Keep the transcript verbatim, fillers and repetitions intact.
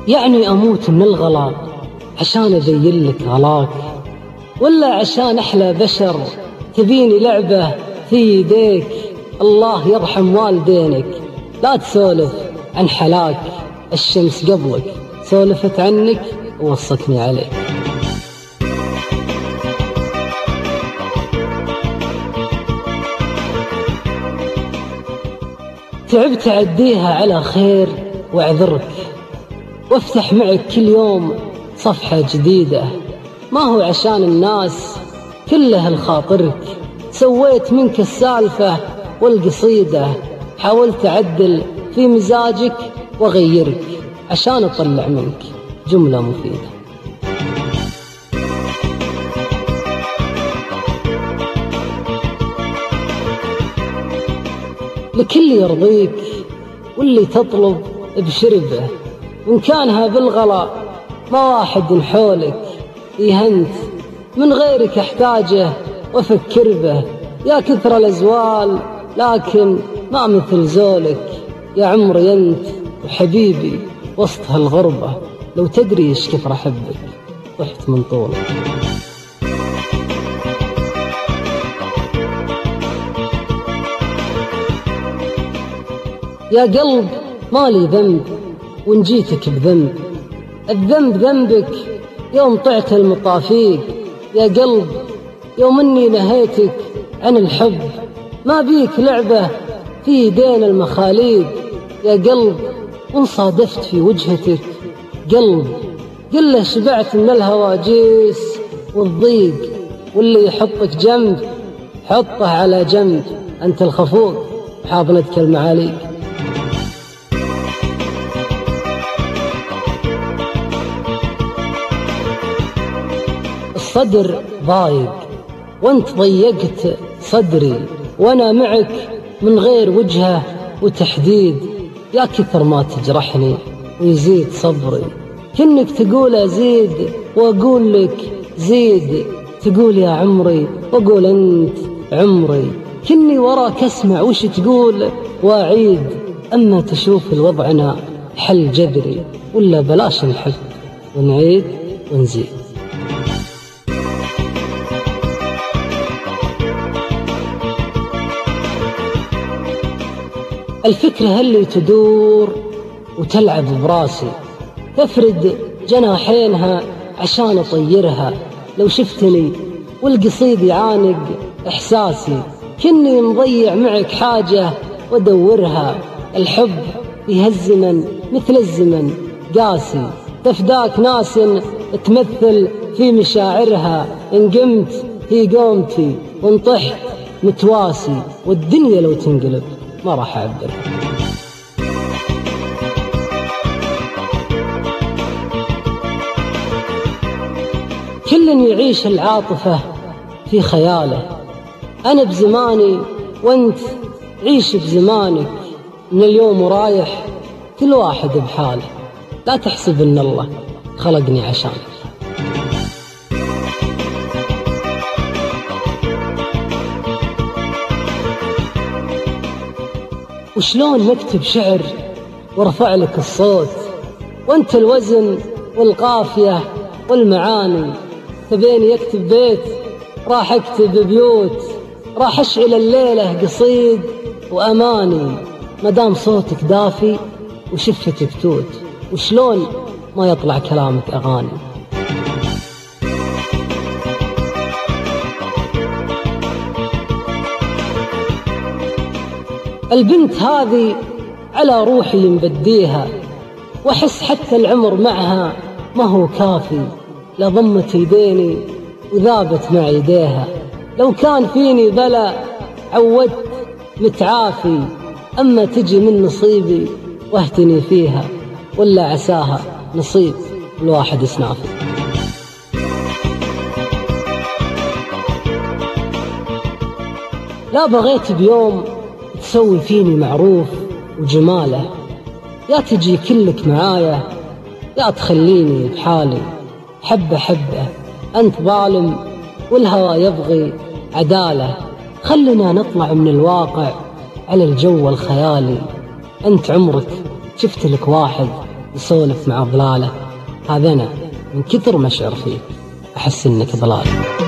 يعني أموت من الغلا عشان أبين لك غلاك، ولا عشان أحلى بشر تبيني لعبة في يديك؟ الله يرحم والدينك، لا تسولف عن حلاك، الشمس قبلك سولفت عنك ووصتني عليك. تعبت أعديها على خير وأعذرك، وافتح معك كل يوم صفحة جديدة، ما هو عشان الناس كلها لخاطرك، سويت منك السالفة والقصيدة، حاولت أعدل في مزاجك وأغيرك عشان أطلع منك جملة مفيدة. لكل يرضيك واللي تطلب بشربه، وإن كانها بالغلا ما واحد حولك يهنت، من غيرك احتاجه وافكر به، يا كثر الأزوال لكن ما مثل زولك، يا عمري أنت وحبيبي وسط هالغربة، لو تدري إيش كثر أحبك ضحت من طولك. يا قلب مالي ذنب وإن جيتك بذنب، الذنب ذنبك يوم طعت المطافيق، يا قلب يوم إني نهيتك عن الحب، ما بيك لعبة في يدين المخاليق، يا قلب وإن صادفت في وجهتك قلب قله شبعت من الهواجيس والضيق، واللي يحطك جنب حطه على جنب، أنت الخفوق حاضنتك المعاليق. الصدر ضايق وانت ضيقت صدري، وانا معك من غير وجهه وتحديد، يا كثر ما تجرحني ويزيد صبري، كنك تقول ازيد واقول لك زيد، تقول يا عمري واقول انت عمري، كني وراك اسمع وش تقول واعيد، اما تشوف الوضعنا حل جذري، ولا بلاش نحب ونعيد ونزيد. الفكرة هاللي تدور وتلعب براسي، تفرد جناحينها عشان أطيرها، لو شفتني والقصيد يعانق إحساسي، كني مضيع معك حاجة وأدورها، الحب يهزمن مثل الزمن قاسي، تفداك ناس تمثل في مشاعرها، إن قمت هي قومتي وإن طحت متواسي، والدنيا لو تنقلب ما راح أعبر. كل يعيش العاطفة في خياله، أنا بزماني وأنت عيش بزمانك، من اليوم ورايح كل واحد بحاله، لا تحسب إن الله خلقني عشانك. وشلون نكتب شعر وارفع لك الصوت، وانت الوزن والقافية والمعاني، تبيني اكتب بيت راح اكتب بيوت، راح اشعل الليلة قصيد واماني، مدام صوتك دافي وشفتك توت، وشلون ما يطلع كلامك اغاني. البنت هذه على روحي مبديها، واحس حتى العمر معها ما هو كافي، لضمت يديني وذابت مع يديها، لو كان فيني بلا عودت متعافي، أما تجي من نصيبي واهتني فيها، ولا عساها نصيب الواحد يسنافي. لا بغيت بيوم تسوي فيني معروف وجماله، يا تجي كلك معايا يا تخليني بحالي، حبة حبة أنت ظالم والهوى يبغي عدالة، خلنا نطلع من الواقع على الجو الخيالي، أنت عمرك شفت لك واحد يسولف مع ضلاله، هذا أنا من كثر ما أشعر فيك أحس إنك ضلال.